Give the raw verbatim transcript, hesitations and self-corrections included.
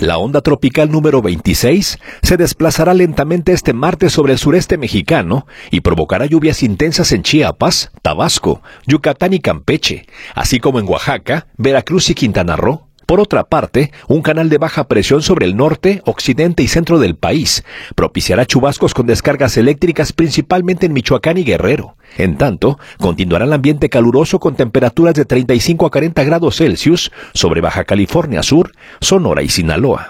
La onda tropical número veintiséis se desplazará lentamente este martes sobre el sureste mexicano y provocará lluvias intensas en Chiapas, Tabasco, Yucatán y Campeche, así como en Oaxaca, Veracruz y Quintana Roo. Por otra parte, un canal de baja presión sobre el norte, occidente y centro del país propiciará chubascos con descargas eléctricas principalmente en Michoacán y Guerrero. En tanto, continuará el ambiente caluroso con temperaturas de treinta y cinco a cuarenta grados Celsius sobre Baja California Sur, Sonora y Sinaloa.